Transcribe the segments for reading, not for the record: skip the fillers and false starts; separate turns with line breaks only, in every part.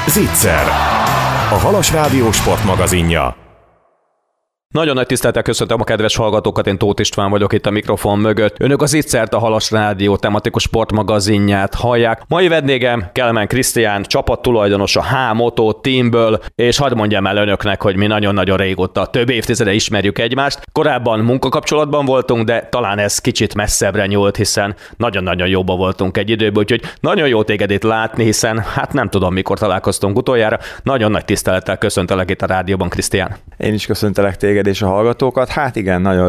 Zicser, a Halas Rádió sportmagazinja.
Nagyon nagy tisztelettel köszöntöm a kedves hallgatókat, én Tóth István vagyok itt a mikrofon mögött. Önök az Zicsert, a Halas Rádió tematikus sportmagazinját hallják. Mai vendégem Kelemen Krisztián, csapattulajdonos a H-Moto Teamből, és hadd mondjam el önöknek, hogy mi nagyon-nagyon régóta, több évtizede ismerjük egymást. Korábban munkakapcsolatban voltunk, de talán ez kicsit messzebbre nyúlt, hiszen nagyon-nagyon jóban voltunk egy időben, úgyhogy nagyon jó téged itt látni, hiszen hát nem tudom, mikor találkoztunk utoljára. Nagyon nagy tisztelettel köszöntelek itt a rádióban, Krisztián.
Én is köszöntelek téged és a hallgatókat. Hát igen, nagyon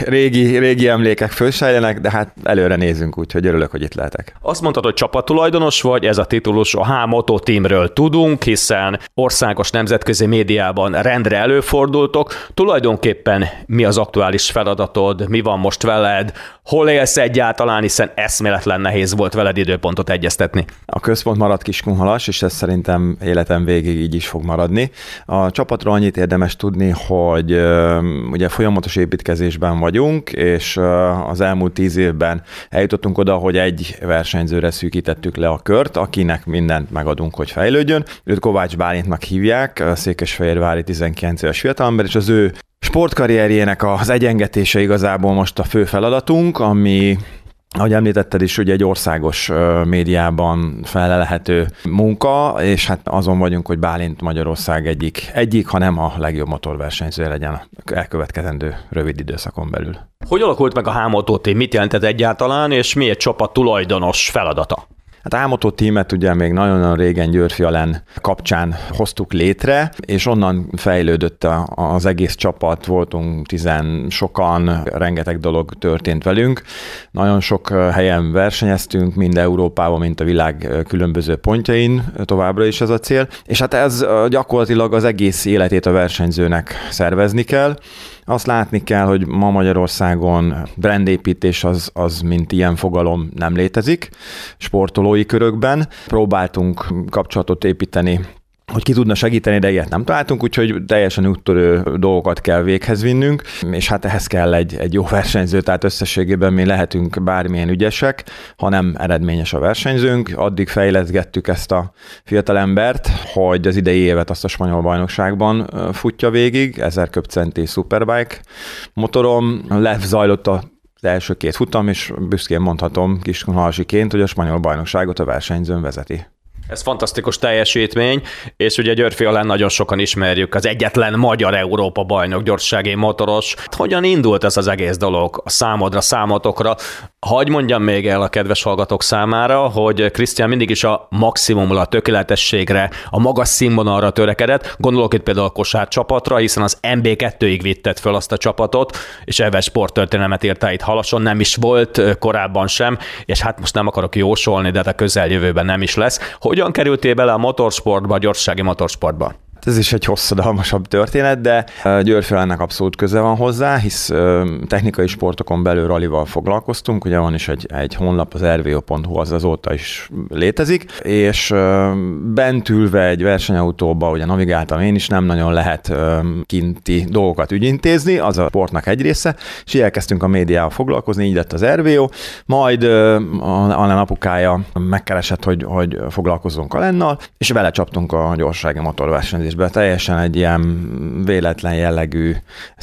régi emlékek fölsejlenek, de hát előre nézünk, úgyhogy örülök, hogy itt lehetek.
Azt mondtad, hogy csapattulajdonos vagy, ez a titulus a H-Moto Teamről tudunk, hiszen országos nemzetközi médiában rendre előfordultok. Tulajdonképpen mi az aktuális feladatod, mi van most veled, hol élsz egyáltalán, hiszen eszméletlen nehéz volt veled időpontot egyeztetni.
A központ maradt Kiskunhalas, és ez szerintem életem végig így is fog maradni. A csapatról annyit érdemes tudni, hogy ugye folyamatos építkezésben vagyunk, és az elmúlt 10 évben eljutottunk oda, hogy egy versenyzőre szűkítettük le a kört, akinek mindent megadunk, hogy fejlődjön. Őt Kovács Bálintnak hívják, székesfehérvári 19 éves fiatalember, és az ő sportkarrierjének az egyengetése igazából most a fő feladatunk, ami, ahogy említetted is, ugye egy országos médiában felelhető munka, és hát azon vagyunk, hogy Bálint Magyarország egyik, ha nem a legjobb motorversenyző legyen elkövetkezendő rövid időszakon belül.
Hogy alakult meg a H-Moto Team? Mit jelentett egyáltalán, és mi egy csapat tulajdonos feladata?
Hát a H-Moto Teamet ugye még nagyon régen Győrfi Alen kapcsán hoztuk létre, és onnan fejlődött az egész csapat, voltunk 10 sokan, rengeteg dolog történt velünk. Nagyon sok helyen versenyeztünk, mind Európában, mint a világ különböző pontjain, továbbra is ez a cél. És hát ez gyakorlatilag az egész életét a versenyzőnek szervezni kell. Azt látni kell, hogy ma Magyarországon brandépítés az mint ilyen fogalom nem létezik sportolói körökben. Próbáltunk kapcsolatot építeni, hogy ki tudna segíteni, de ilyet nem találtunk, úgyhogy teljesen úttörő dolgokat kell véghez vinnünk, és hát ehhez kell egy jó versenyző, tehát összességében mi lehetünk bármilyen ügyesek, ha nem eredményes a versenyzőnk. Addig fejleszgettük ezt a fiatalembert, hogy az idei évet azt a spanyol bajnokságban futja végig, 1000 köbcenti Superbike motorom, lezajlott az első 2 futam, és büszkén mondhatom kiskunhalasiként, hogy a spanyol bajnokságot a versenyzőn vezeti.
Ez fantasztikus teljesítmény, és ugye Győrfi Alen nagyon sokan ismerjük, az egyetlen magyar Európa bajnok gyorsasági motoros. Hogyan indult ez az egész dolog a számodra, számotokra? Hadd mondjam még el a kedves hallgatók számára, hogy Krisztián mindig is a maximumra, a tökéletességre, a magas színvonalra törekedett. Gondolok itt például a kosárcsapatra, hiszen az MB2-ig vitted föl azt a csapatot, és ebben sporttörténelmet írtál itt Halason, nem is volt korábban sem, és hát most nem akarok jósolni, de a közeljövőben nem is lesz. Hogyan kerültél bele a motorsportba, a gyorsasági motorsportba?
Ez is egy hosszadalmasabb történet, de Győrfi Alennek abszolút köze van hozzá, hisz technikai sportokon belül rallival foglalkoztunk, ugye van is egy honlap, az rvo.hu, az azóta is létezik, és bent ülve egy versenyautóba, ugye navigáltam én is, nem nagyon lehet kinti dolgokat ügyintézni, az a sportnak egy része, és elkezdtünk a médiával foglalkozni, így lett az RVO, majd Alen apukája megkeresett, hogy foglalkozzunk Alennal, és vele csaptunk a gyorsasági motorversenyzésbe. Teljesen egy ilyen véletlen jellegű,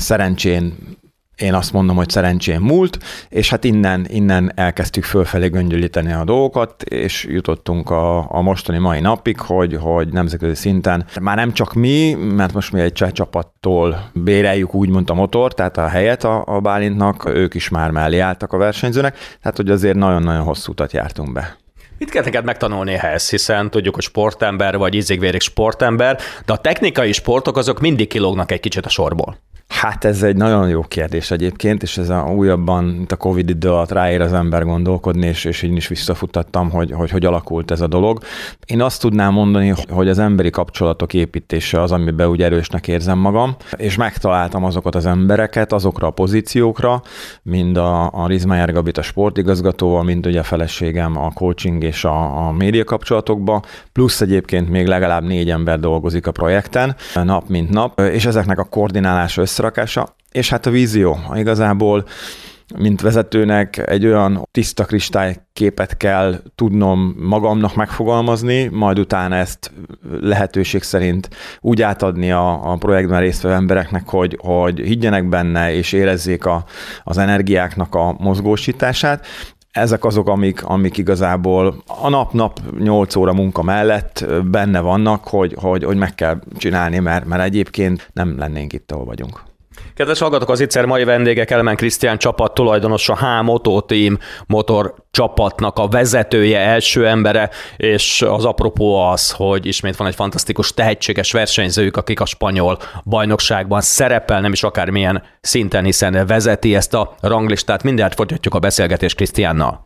én azt mondom, hogy szerencsén múlt, és hát innen elkezdtük fölfelé göngyölíteni a dolgokat, és jutottunk a mostani mai napig, hogy nemzetközi szinten már nem csak mi, mert most mi egy cseh csapattól béreljük úgymond a motor, tehát a helyet a Bálintnak, ők is már mellé álltak a versenyzőnek, tehát hogy azért nagyon-nagyon hosszú utat jártunk be.
Mit kell neked megtanulni ehhez, hiszen tudjuk, hogy sportember vagy ízig-vérig sportember, de a technikai sportok azok mindig kilógnak egy kicsit a sorból.
Hát ez egy nagyon jó kérdés egyébként, és ez újabban, mint a Covid idő alatt ráér az ember gondolkodni, és én is visszafuttattam, hogy alakult ez a dolog. Én azt tudnám mondani, hogy az emberi kapcsolatok építése az, amiben úgy erősnek érzem magam, és megtaláltam azokat az embereket, azokra a pozíciókra, mind a Rizmájár Gabit a sportigazgatóval, mind ugye a feleségem a coaching és a média kapcsolatokban, plusz egyébként még legalább 4 ember dolgozik a projekten, nap mint nap, és ezeknek a koordinálása, összerakása, és hát a vízió. Igazából mint vezetőnek egy olyan tiszta kristályképet kell tudnom magamnak megfogalmazni, majd utána ezt lehetőség szerint úgy átadni a projektben résztvevő embereknek, hogy higgyenek benne és érezzék az energiáknak a mozgósítását. Ezek azok, amik igazából a nap 8 óra munka mellett benne vannak, hogy meg kell csinálni, mert egyébként nem lennénk itt, ahol vagyunk.
Kedves hallgatók, az ITSZER mai vendége Kelemen Krisztián csapat tulajdonos, a H-Moto Team motor csapatnak a vezetője, első embere, és az apropó az, hogy ismét van egy fantasztikus, tehetséges versenyzőjük, akik a spanyol bajnokságban szerepel, nem is akármilyen szinten, hiszen vezeti ezt a ranglistát. Mindjárt folytatjuk a beszélgetést Krisztiánnal.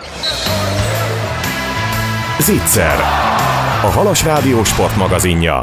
ITSZER, a Halas Rádió sportmagazinja.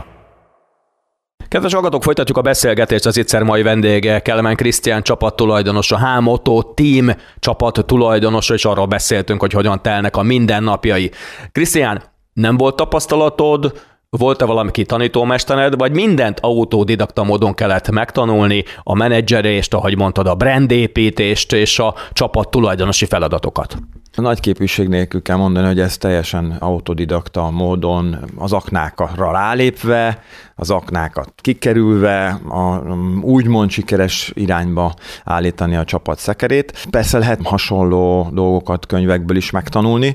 Kedves hallgatók, folytatjuk a beszélgetést, az ITSZER mai vendége Kelemen Krisztián csapattulajdonos, a H-Moto Team csapattulajdonosa, és arról beszéltünk, hogy hogyan telnek a mindennapjai. Krisztián, nem volt tapasztalatod, volt-e valami tanítómestered, vagy mindent autodidakta módon kellett megtanulni, a menedzserést, ahogy mondtad, a brandépítést és a csapattulajdonosi feladatokat?
A nagy képűség nélkül kell mondani, hogy ez teljesen autodidakta módon, az aknákra rálépve, az aknákat kikerülve, a úgymond sikeres irányba állítani a csapat szekerét. Persze lehet hasonló dolgokat könyvekből is megtanulni,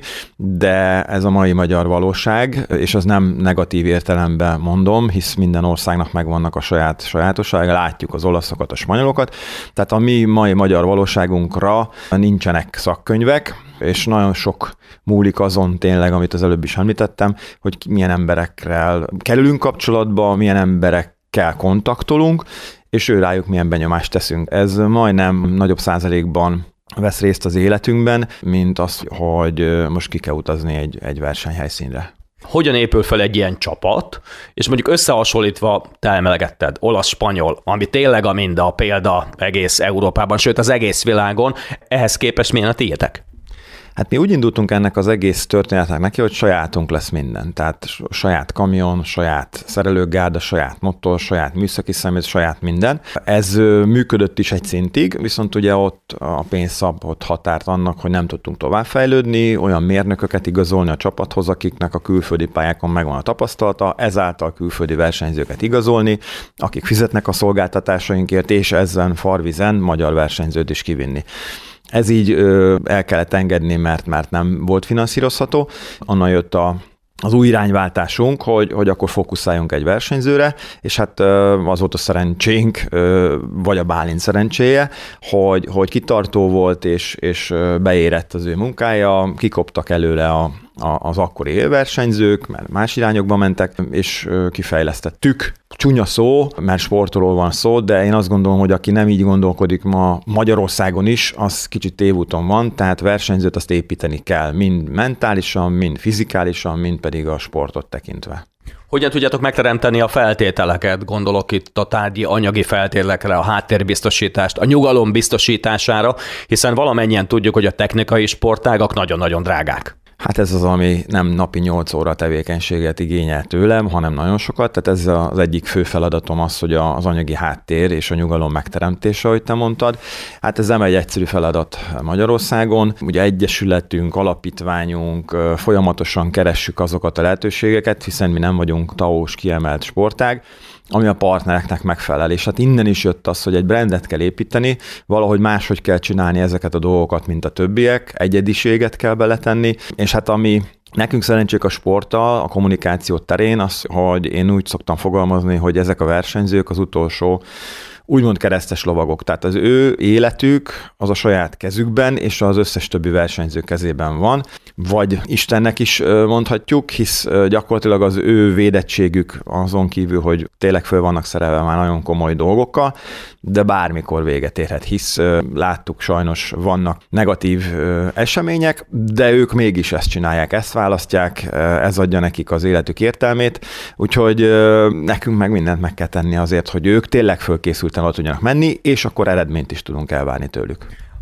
de ez a mai magyar valóság, és az nem negatív értelemben mondom, hisz minden országnak megvannak a saját sajátossága, látjuk az olaszokat, a spanyolokat, tehát a mi mai magyar valóságunkra nincsenek szakkönyvek, és nagyon sok múlik azon tényleg, amit az előbb is említettem, hogy milyen emberekkel kerülünk kapcsolatba, milyen emberekkel kontaktolunk, és rájuk milyen benyomást teszünk. Ez majdnem nagyobb százalékban vesz részt az életünkben, mint az, hogy most ki kell utazni egy versenyhelyszínre.
Hogyan épül fel egy ilyen csapat, és mondjuk összehasonlítva, te emlegetted, olasz-spanyol, ami tényleg a példa egész Európában, sőt az egész világon, ehhez képest milyen a tiétek?
Hát mi úgy indultunk ennek az egész történetnek neki, hogy sajátunk lesz minden. Tehát saját kamion, saját szerelőgárda, saját motor, saját műszaki személy, saját minden. Ez működött is egy szintig, viszont ugye ott a pénz szabott határt annak, hogy nem tudtunk továbbfejlődni, olyan mérnököket igazolni a csapathoz, akiknek a külföldi pályákon megvan a tapasztalata, ezáltal külföldi versenyzőket igazolni, akik fizetnek a szolgáltatásainkért, és ezen farvizen magyar versenyzőt is kivinni. Ez így el kellett engedni, mert nem volt finanszírozható. Onnan jött az új irányváltásunk, hogy akkor fókuszáljunk egy versenyzőre, és hát az volt a szerencsénk, vagy a Bálint szerencséje, hogy kitartó volt, és beérett az ő munkája, kikoptak előle az akkori élversenyzők, mert más irányokba mentek, és kifejlesztettük. Csúnya szó, mert sportról van szó, de én azt gondolom, hogy aki nem így gondolkodik ma Magyarországon is, az kicsit tévúton van, tehát versenyzőt azt építeni kell, mind mentálisan, mind fizikálisan, mind pedig a sportot tekintve.
Hogyan tudjátok megteremteni a feltételeket, gondolok itt a tárgyi, anyagi feltételekre, a háttérbiztosítást, a nyugalom biztosítására, hiszen valamennyien tudjuk, hogy a technikai sportágak nagyon-nagyon drágák.
Hát ez az, ami nem napi 8 óra tevékenységet igényel tőlem, hanem nagyon sokat. Tehát ez az egyik fő feladatom az, hogy az anyagi háttér és a nyugalom megteremtése, ahogy te mondtad. Hát ez nem egy egyszerű feladat Magyarországon. Ugye egyesületünk, alapítványunk, folyamatosan keressük azokat a lehetőségeket, hiszen mi nem vagyunk TAO-s kiemelt sportág, ami a partnereknek megfelel. És hát innen is jött az, hogy egy brandet kell építeni, valahogy máshogy kell csinálni ezeket a dolgokat, mint a többiek, egyediséget kell beletenni, és hát ami nekünk szerencsék a sporttal, a kommunikáció terén az, hogy én úgy szoktam fogalmazni, hogy ezek a versenyzők az utolsó úgymond keresztes lovagok. Tehát az ő életük az a saját kezükben, és az összes többi versenyző kezében van. Vagy Istennek is mondhatjuk, hisz gyakorlatilag az ő védettségük azon kívül, hogy tényleg föl vannak szerelve már nagyon komoly dolgokkal, de bármikor véget érhet, hisz láttuk sajnos vannak negatív események, de ők mégis ezt csinálják, ezt választják, ez adja nekik az életük értelmét, úgyhogy nekünk meg mindent meg kell tenni azért, hogy ők tényleg fölkészülten oda tudjanak menni, és akkor eredményt is tudunk elvárni tőlük.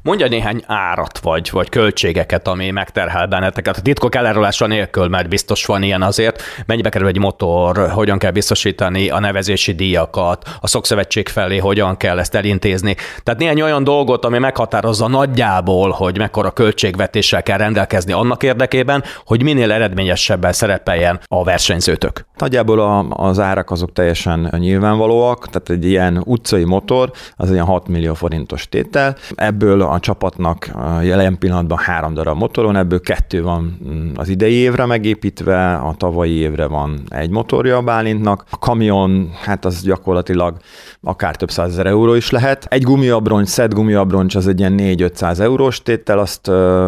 Mondja néhány árat vagy költségeket, ami megterhel benneteket. A titkok elárulásra nélkül, mert biztos van ilyen azért. Mennyibe kerül egy motor, hogyan kell biztosítani a nevezési díjakat, a szokszövetség felé hogyan kell ezt elintézni. Tehát néhány olyan dolgot, ami meghatározza nagyjából, hogy mekkora költségvetéssel kell rendelkezni annak érdekében, hogy minél eredményesebben szerepeljen a versenyzőtök.
Nagyjából az árak azok teljesen nyilvánvalóak, tehát egy ilyen utcai motor az ilyen 6 millió forintos tétel. Ebből a csapatnak jelen pillanatban 3 darab motoron, ebből 2 van az idei évre megépítve, a tavalyi évre van egy motorja a Bálintnak. A kamion, hát az gyakorlatilag akár több 100 000 euró is lehet. Egy gumiabroncs, szett gumiabroncs az egy ilyen 400-500 eurós tétel, azt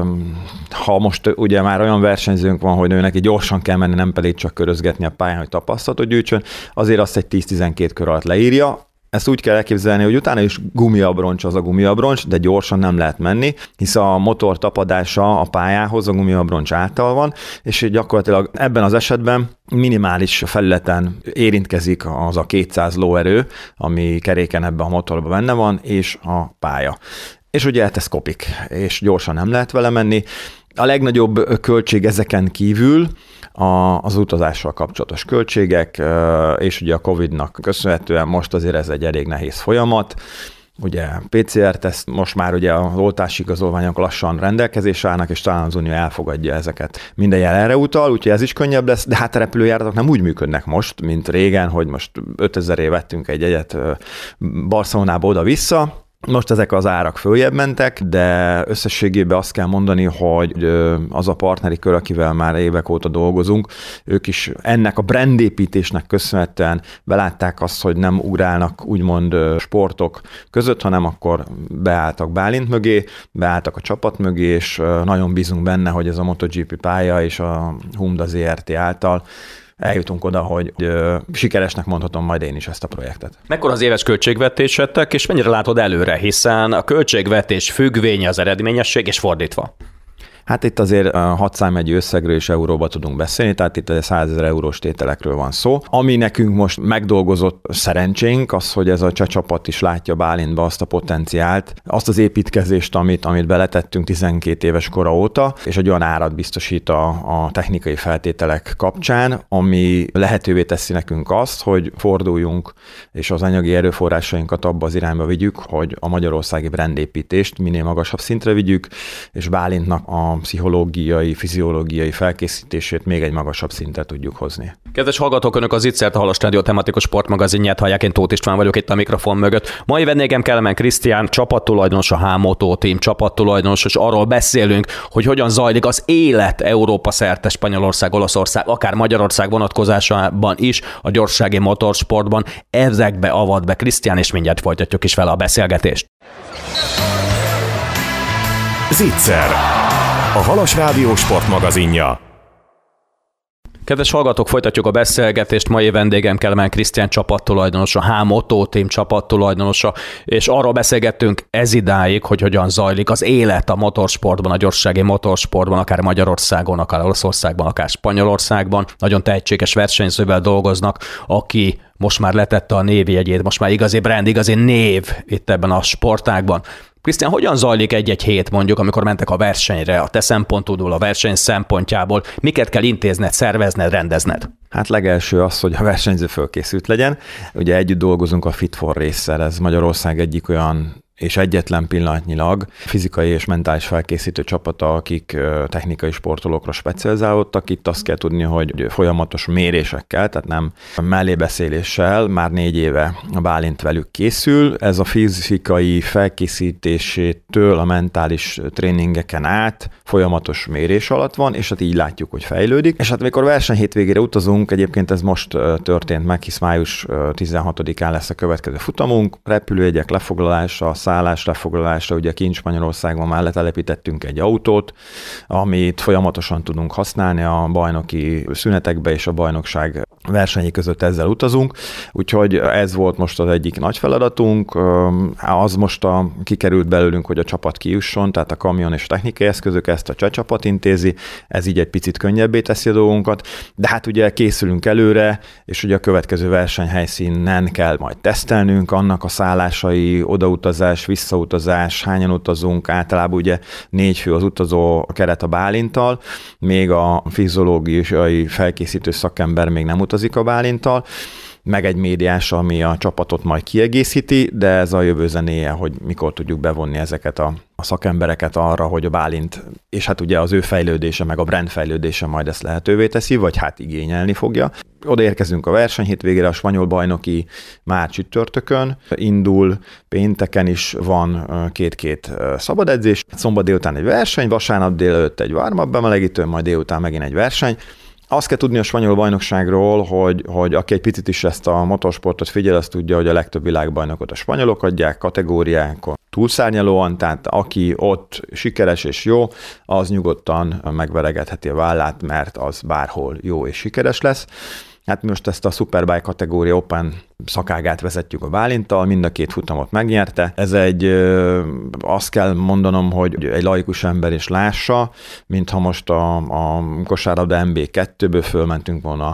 ha most ugye már olyan versenyzőnk van, hogy neki gyorsan kell menni, nem pedig csak körözgetni a pályán, hogy tapasztalatot gyűjtsön, azért azt egy 10-12 kör alatt leírja. Ezt úgy kell elképzelni, hogy utána is gumiabroncs az a gumiabroncs, de gyorsan nem lehet menni, hisz a motor tapadása a pályához a gumiabroncs által van, és gyakorlatilag ebben az esetben minimális felületen érintkezik az a 200 lóerő, ami keréken ebben a motorban benne van, és a pálya. És ugye ez kopik, és gyorsan nem lehet vele menni. A legnagyobb költség ezeken kívül az utazással kapcsolatos költségek, és ugye a Covid-nak köszönhetően most azért ez egy elég nehéz folyamat. Ugye PCR-teszt, most már ugye az oltási igazolványok lassan rendelkezésre állnak, és talán az Unió elfogadja ezeket. Minden jel erre utal, úgyhogy ez is könnyebb lesz, de hát a repülőjáratok nem úgy működnek most, mint régen, hogy most 5000-ért vettünk egy jegyet Barcelonába oda-vissza. Most ezek az árak följebb mentek, de összességében azt kell mondani, hogy az a partneri kör, akivel már évek óta dolgozunk, ők is ennek a brandépítésnek köszönhetően belátták azt, hogy nem ugrálnak úgymond sportok között, hanem akkor beálltak Bálint mögé, beálltak a csapat mögé, és nagyon bízunk benne, hogy ez a MotoGP pálya és a Humda ZRT által eljutunk oda, hogy sikeresnek mondhatom majd én is ezt a projektet.
Mekkora az éves költségvetésetek, és mennyire látod előre, hiszen a költségvetés függvénye az eredményesség, és fordítva?
Hát itt azért 6 számjegyű összegről és euróba tudunk beszélni, tehát itt 100 000 eurós tételekről van szó. Ami nekünk most megdolgozott szerencsénk, az, hogy ez a cseh csapat is látja Bálintba azt a potenciált, azt az építkezést, amit beletettünk 12 éves kora óta, és egy olyan árat biztosít a technikai feltételek kapcsán, ami lehetővé teszi nekünk azt, hogy forduljunk, és az anyagi erőforrásainkat abba az irányba vigyük, hogy a magyarországi brandépítést minél magasabb szintre vigyük, és Bálintnak a pszichológiai, fiziológiai felkészítését még egy magasabb szintre tudjuk hozni.
Kedves hallgatók, Önök az Ittzert, a Halas Rádió tematikus sportmagazinját hallják, én Tóth István vagyok itt a mikrofon mögött. Mai vendégem Kelemen Krisztián, csapattulajdonos, a H-Moto Team csapattulajdonos, és arról beszélünk, hogy hogyan zajlik az élet Európa szerte, Spanyolország, Olaszország, akár Magyarország vonatkozásában is a gyorsági motorsportban. Ezekbe avat be Krisztián, és mindjárt folytatjuk is vele a beszélgetést.
Zicser, a Halas Rádió sportmagazinja.
Kedves hallgatók, folytatjuk a beszélgetést. Mai vendégem Kelemen Krisztián, csapattulajdonos, a H-Moto Team csapattulajdonosa, és arról beszélgettünk ezidáig, hogy hogyan zajlik az élet a motorsportban, a gyorsági motorsportban, akár Magyarországon, akár Olaszországban, akár Spanyolországban. Nagyon tehetséges versenyzővel dolgoznak, aki most már letette a névjegyét, most már igazi brand, igazi név itt ebben a sportágban. Krisztián, hogyan zajlik egy-egy hét mondjuk, amikor mentek a versenyre, a te szempontodból, a verseny szempontjából, miket kell intézned, szervezned, rendezned?
Hát legelső az, hogy a versenyző fölkészült legyen. Ugye együtt dolgozunk a Fit for Race-szel, ez Magyarország egyik olyan és egyetlen pillanatnyilag fizikai és mentális felkészítő csapata, akik technikai sportolókra specializálódtak. Itt azt kell tudni, hogy folyamatos mérésekkel, tehát nem mellébeszéléssel már 4 éve a Bálint velük készül. Ez a fizikai felkészítésétől a mentális tréningeken át folyamatos mérés alatt van, és hát így látjuk, hogy fejlődik. És hát amikor verseny hétvégére utazunk, egyébként ez most történt meg, hisz május 16-án lesz a következő futamunk, repülőjegyek lefoglalása, szállás lefoglalásra, ugye kint Spanyolországban már letelepítettünk egy autót, amit folyamatosan tudunk használni a bajnoki szünetekbe, és a bajnokság versenyi között ezzel utazunk, úgyhogy ez volt most az egyik nagy feladatunk, az most kikerült belőlünk, hogy a csapat kijusson, tehát a kamion és technikai eszközök, ezt a cseh csapat intézi, ez így egy picit könnyebbé teszi a dolgunkat, de hát ugye készülünk előre, és ugye a következő versenyhelyszínen kell majd tesztelnünk, annak a szállásai, odautazás, beutas, visszautazás, hányan utazunk, általában ugye 4 fő az utazó keret a Bálinttal, még a fiziológiai felkészítő szakember még nem utazik a Bálinttal, meg egy médiás, ami a csapatot majd kiegészíti, de ez a jövő zenéje, hogy mikor tudjuk bevonni ezeket a szakembereket arra, hogy a Bálint, és hát ugye az ő fejlődése, meg a brand fejlődése majd ezt lehetővé teszi, vagy hát igényelni fogja. Odaérkezünk a verseny hétvégére, a spanyol bajnoki már csütörtökön indul, pénteken is van 2 szabad edzés, szombat délután egy verseny, vasárnap délelőtt egy warm-up bemelegítő, majd délután megint egy verseny. Azt kell tudni a spanyol bajnokságról, hogy aki egy picit is ezt a motorsportot figyel, azt tudja, hogy a legtöbb világbajnokot a spanyolok adják kategóriákon túlszárnyalóan, tehát aki ott sikeres és jó, az nyugodtan megveregetheti a vállát, mert az bárhol jó és sikeres lesz. Hát most ezt a Superbike kategória Open szakágát vezetjük a Bálinttal, mind a 2 futamot megnyerte. Ez azt kell mondanom, hogy egy laikus ember is lássa, mintha most a kosárlabda MB2-ből fölmentünk volna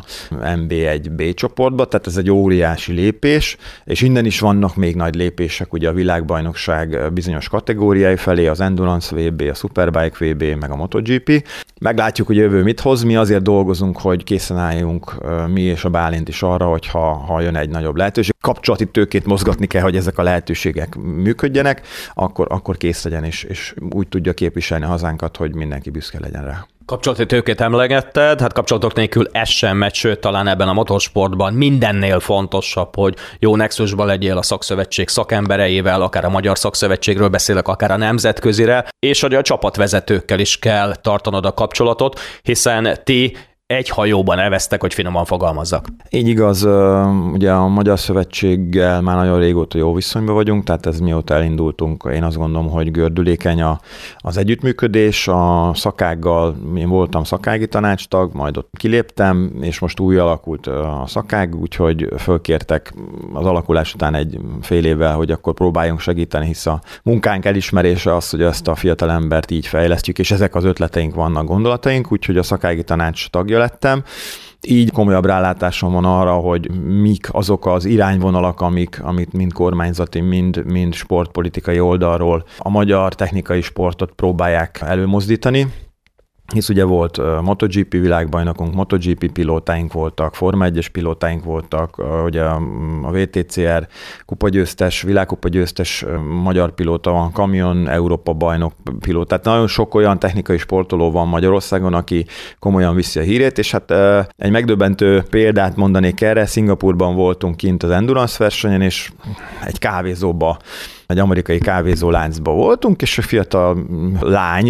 MB1 B csoportba, tehát ez egy óriási lépés, és innen is vannak még nagy lépések, ugye a világbajnokság bizonyos kategóriái felé, az Endurance VB, a Superbike VB, meg a MotoGP. Meglátjuk, hogy jövő mit hoz, mi azért dolgozunk, hogy készen álljunk mi és a Bálint is arra, hogy ha jön egy nagyobb lehetőség, kapcsolati tőkét mozgatni kell, hogy ezek a lehetőségek működjenek, akkor kész legyen, és úgy tudja képviselni a hazánkat, hogy mindenki büszke legyen rá.
Kapcsolati tőkét emlegetted, hát kapcsolatok nélkül ez sem megy, sőt, talán ebben a motorsportban mindennél fontosabb, hogy jó nexusban legyél a szakszövetség szakembereivel, akár a Magyar Szakszövetségről beszélek, akár a nemzetközire, és hogy a csapatvezetőkkel is kell tartanod a kapcsolatot, hiszen ti egy hajóban elvesztek, hogy finoman fogalmazzak.
Így igaz, ugye a Magyar Szövetséggel már nagyon régóta jó viszonyban vagyunk, tehát ez mióta elindultunk, én azt gondolom, hogy gördülékeny az együttműködés, a szakággal, én voltam szakági tanácstag, majd ott kiléptem, és most új alakult a szakág, úgyhogy fölkértek az alakulás után egy fél évvel, hogy akkor próbáljunk segíteni, hisz a munkánk elismerése az, hogy ezt a fiatal embert így fejlesztjük, és ezek az ötleteink vannak, gondolataink, úgyhogy a szakági tanács tagja lettem. Így komolyabb rálátásom van arra, hogy mik azok az irányvonalak, amit mind kormányzati, mind sportpolitikai oldalról a magyar technikai sportot próbálják előmozdítani. Hisz ugye volt MotoGP világbajnokunk, MotoGP pilótáink voltak, Forma 1-es pilótáink voltak, ugye a VTCR kupagyőztes, világkupagyőztes magyar pilóta van, Kamion Európa bajnok pilóta. Tehát nagyon sok olyan technikai sportoló van Magyarországon, aki komolyan viszi a hírét, és hát egy megdöbbentő példát mondanék erre, Szingapurban voltunk kint az Endurance versenyen, és egy kávézóba, egy amerikai kávézóláncba voltunk, és a fiatal lány,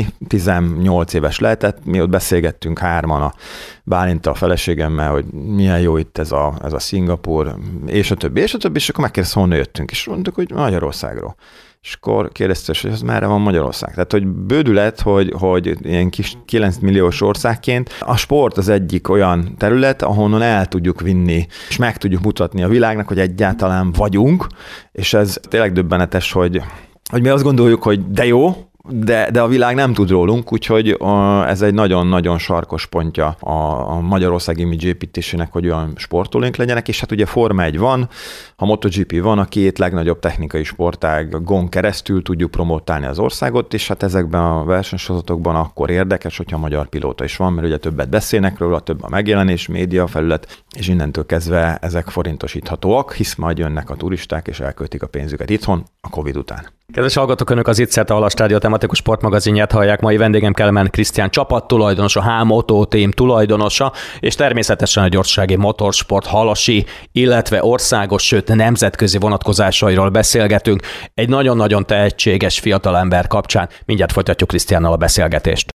18 éves lehetett, mi ott beszélgettünk hárman a Bálinttal, a feleségemmel, hogy milyen jó itt ez a Szingapur, és a többi, és akkor megkérdeztem, honnan jöttünk, és mondtuk, hogy Magyarországról. És akkor kérdezte, hogy ez merre van Magyarország. Tehát, hogy bődület, hogy ilyen kis 9 milliós országként a sport az egyik olyan terület, ahonnan el tudjuk vinni, és meg tudjuk mutatni a világnak, hogy egyáltalán vagyunk, és ez tényleg döbbenetes, hogy mi azt gondoljuk, hogy de jó, de a világ nem tud rólunk, úgyhogy ez egy nagyon-nagyon sarkos pontja a Magyarország image építésének, hogy olyan sportolóink legyenek, és hát ugye Forma 1 van, a MotoGP van, a 2 legnagyobb technikai sportágon keresztül tudjuk promotálni az országot, és hát ezekben a versenysorozatokban akkor érdekes, hogyha magyar pilóta is van, mert ugye többet beszélnek róla, több a megjelenés, média felület, és innentől kezdve ezek forintosíthatóak, hisz majd jönnek a turisták, és elköltik a pénzüket itthon a Covid után.
Kedves hallgatók, Önök az Itt Szerte a Halas Rádió tematikus sportmagazinját hallják. Mai vendégem Kelemen Krisztián csapattulajdonosa, H-Moto Team tulajdonosa, és természetesen a gyorsasági motorsport halasi, illetve országos, sőt nemzetközi vonatkozásairól beszélgetünk. Egy nagyon-nagyon tehetséges fiatalember kapcsán. Mindjárt folytatjuk Krisztiánnal a beszélgetést.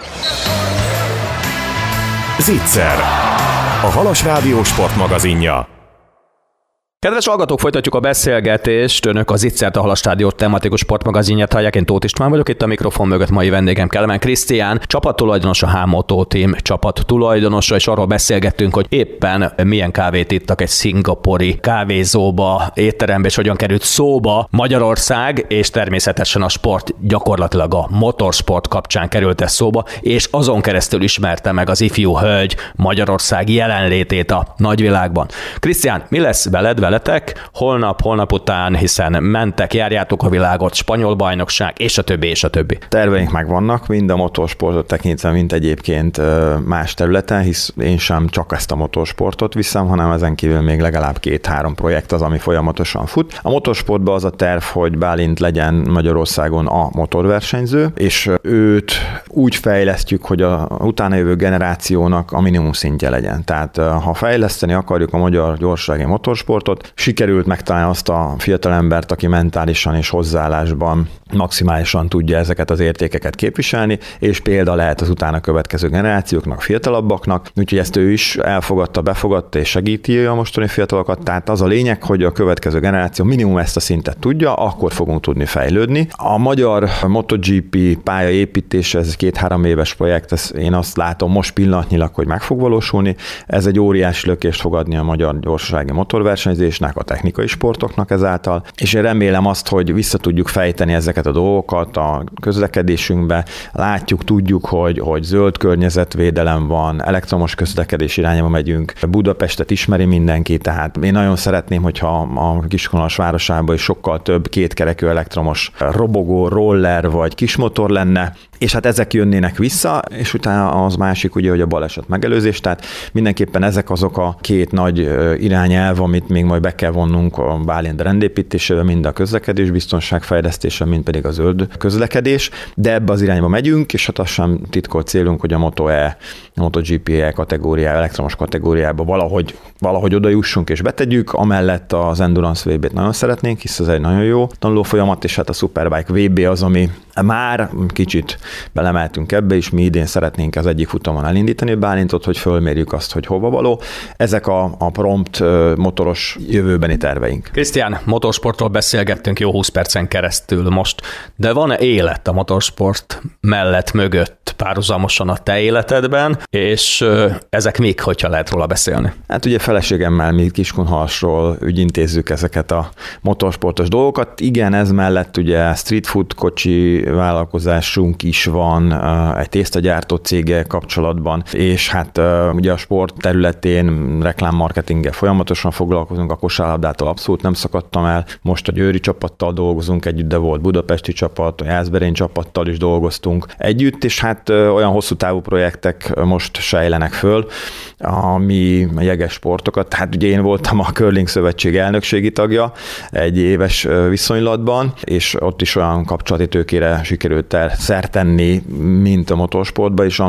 Zicser, a Halas Rádió sportmagazinja.
Kedves hallgatók, folytatjuk a beszélgetést. Önök az Itt Szerte a Halas Rádió tematikus sportmagazinját hallják. Én Tóth István vagyok, itt a mikrofon mögött mai vendégem Kelemen Krisztián, csapattulajdonosa, H-Moto Team csapattulajdonosa, és arról beszélgettünk, hogy éppen milyen kávét ittak egy szingapúri kávézóba, étterembe, és hogyan került szóba Magyarország, és természetesen a sport, gyakorlatilag a motorsport kapcsán került ez szóba, és azon keresztül ismerte meg az ifjú hölgy Magyarország jelenlétét a nagyvilágban. Krisztián, mi lesz veled, veletek, holnap után, hiszen mentek, járjátok a világot, spanyol bajnokság, és a többi, és a többi.
Terveink meg vannak, mind a motorsportot tekintve, mint egyébként más területen, hisz én sem csak ezt a motorsportot viszem, hanem ezen kívül még legalább 2-3 projekt az, ami folyamatosan fut. A motorsportban az a terv, hogy Bálint legyen Magyarországon a motorversenyző, és őt úgy fejlesztjük, hogy a utána jövő generációnak a minimum szintje legyen. Tehát ha fejleszteni akarjuk a magyar gyorsasági motorsportot, sikerült megtalálni azt a fiatalembert, aki mentálisan és hozzáállásban maximálisan tudja ezeket az értékeket képviselni, és példa lehet az utána következő generációknak, fiatalabbaknak, úgyhogy ezt ő is elfogadta, befogadta és segíti a mostani fiatalokat. Tehát az a lényeg, hogy a következő generáció minimum ezt a szintet tudja, akkor fogunk tudni fejlődni. A magyar MotoGP pályaépítés, ez 2-3 éves projekt, én azt látom most pillanatnyilag, hogy meg fog valósulni. Ez egy óriási lökést fog adni a magyar gyorsasági motorversenyzésnek, a technikai sportoknak ezáltal, és én remélem azt, hogy vissza tudjuk fejteni ezeket a dolgokat a közlekedésünkbe. Látjuk, tudjuk, hogy zöld környezetvédelem van, elektromos közlekedés irányába megyünk, Budapestet ismeri mindenki, tehát én nagyon szeretném, hogyha a Kiskunhalas városában is sokkal több kétkerekű elektromos robogó, roller vagy kismotor lenne, és hát ezek jönnének vissza, és utána az másik ugye, hogy a baleset megelőzés, tehát mindenképpen ezek azok a két nagy irányelv, amit még majd be kell vonnunk a Bálint rendépítésével, mind a közlekedés biztonság fejlesztése, mind pedig a zöld közlekedés, de ebbe az irányba megyünk, és hát az sem titkolt célunk, hogy a MotoGP kategóriába, elektromos kategóriába valahogy oda jussunk és betegyük, amellett az Endurance VB-t nagyon szeretnénk, hisz ez egy nagyon jó tanulófolyamat, és hát a Superbike VB az, ami már kicsit belemeltünk ebbe, és mi idén szeretnénk az egyik futamon elindítani Bálintot, hogy fölmérjük azt, hogy hova való. Ezek a prompt motoros jövőbeni terveink.
Krisztián, motorsportról beszélgettünk jó 20 percen keresztül most, de van-e élet a motorsport mellett, mögött párhuzamosan a te életedben, és ezek még, hogyha lehet róla beszélni?
Hát ugye feleségemmel mi Kiskunhalasról ügyintézzük ezeket a motorsportos dolgokat. Igen, ez mellett ugye street food kocsi vállalkozásunk is van egy tésztagyártó céggel kapcsolatban, és hát ugye a sport területén reklámmarketinggel folyamatosan foglalkozunk, a kosárlabdától abszolút nem szakadtam el. Most a győri csapattal dolgozunk együtt, de volt budapesti csapat, a Jászberény csapattal is dolgoztunk együtt, és hát olyan hosszú távú projektek most sejlenek föl, ami a jeges sportokat. Hát ugye én voltam a Curling Szövetség elnökségi tagja egy éves viszonylatban, és ott is olyan kapcsolati tőkére sikerült szert tenni, mint a motorsportban is,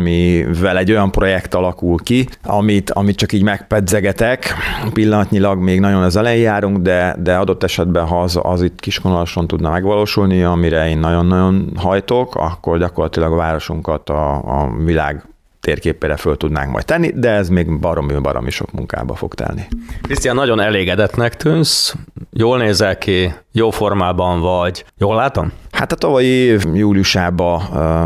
amivel egy olyan projekt alakul ki, amit csak így megpedzegetek. Pillanatnyilag még nagyon az elején járunk, de adott esetben, ha az itt Kiskunhalason tudna megvalósulni, amire én nagyon-nagyon hajtok, akkor gyakorlatilag a városunkat a világ térképére föl tudnánk majd tenni, de ez még baromi sok munkába fog telni.
Krisztián, nagyon elégedettnek tűnsz, jól nézel ki, jó formában vagy. Jól látom?
Hát a tavalyi év júliusában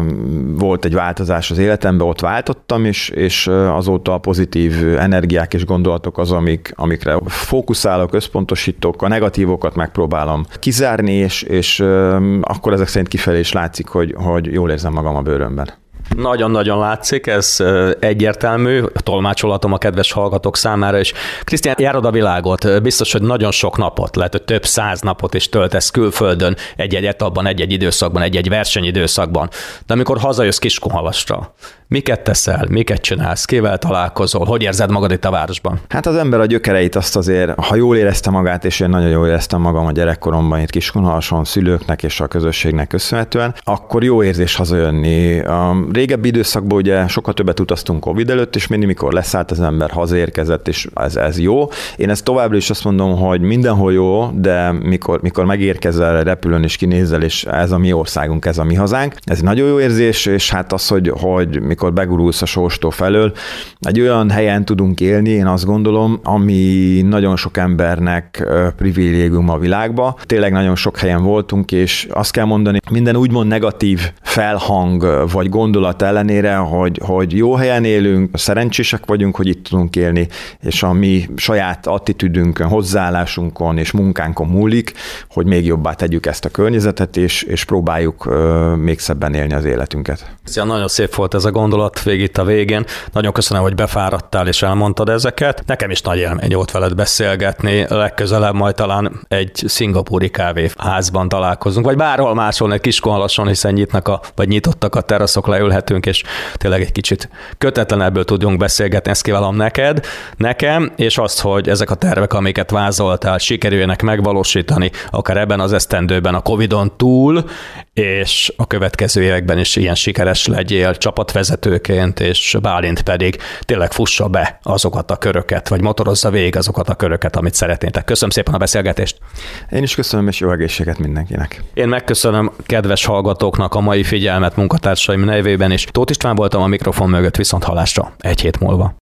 volt egy változás az életemben, ott váltottam, és azóta a pozitív energiák és gondolatok az, amikre fókuszálok, összpontosítok, a negatívokat megpróbálom kizárni, és akkor ezek szerint kifelé is látszik, hogy jól érzem magam a bőrömben.
Nagyon-nagyon látszik, ez egyértelmű, tolmácsolhatom a kedves hallgatók számára is. Krisztián, járod a világot, biztos, hogy nagyon sok napot, lehet, hogy több 100 napot is töltesz külföldön, egy-egy etapban, egy-egy időszakban, egy-egy versenyidőszakban. De amikor hazajössz Kiskunhalasra, miket teszel, miket csinálsz, kivel találkozol, hogy érzed magad itt a városban?
Hát az ember a gyökereit azt azért, ha jól érezte magát, és én nagyon jól éreztem magam a gyerekkoromban itt Kiskunhalason, szülőknek és a közösségnek köszönhetően, akkor jó érzés hazajönni. A régebbi időszakban ugye sokkal többet utaztunk Covid előtt, és mindig mikor leszállt az ember, hazaérkezett, és ez jó. Én ezt továbbra is azt mondom, hogy mindenhol jó, de mikor megérkezel repülőn és kinézel, és ez a mi országunk, ez a mi hazánk, ez nagyon jó érzés, és hát az, hogy mikor begurulsz a sorstó felől, egy olyan helyen tudunk élni, én azt gondolom, ami nagyon sok embernek privilégium a világba. Tényleg nagyon sok helyen voltunk, és azt kell mondani, minden úgymond negatív felhang vagy gondolat ellenére, hogy jó helyen élünk, szerencsések vagyunk, hogy itt tudunk élni, és a mi saját attitűdünkön, hozzáállásunkon és munkánkon múlik, hogy még jobbá tegyük ezt a környezetet, és próbáljuk még szebben élni az életünket.
Ja, nagyon szép volt ez a gondolat. gondolat végig itt a végén. Nagyon köszönöm, hogy befáradtál és elmondtad ezeket. Nekem is nagy élmény volt veled beszélgetni. Legközelebb majd talán egy szingapúri kávéházban találkozunk, vagy bárhol máshol, egy Kiskunhalason, hiszen nyitottak a teraszok, leülhetünk, és tényleg egy kicsit kötetlenebből tudjunk beszélgetni. Ezt kívánom nekem, és azt, hogy ezek a tervek, amiket vázoltál, sikerüljenek megvalósítani, akár ebben az esztendőben a Covid-on túl, és a következő években is ilyen sikeres legyél csapatvezetőként, és Bálint pedig tényleg fussa be azokat a köröket, vagy motorozza végig azokat a köröket, amit szeretnétek. Köszönöm szépen a beszélgetést.
Én is köszönöm, és jó egészséget mindenkinek.
Én megköszönöm kedves hallgatóknak a mai figyelmet munkatársaim nevében, és Tóth István voltam a mikrofon mögött, viszont hallásra egy hét múlva.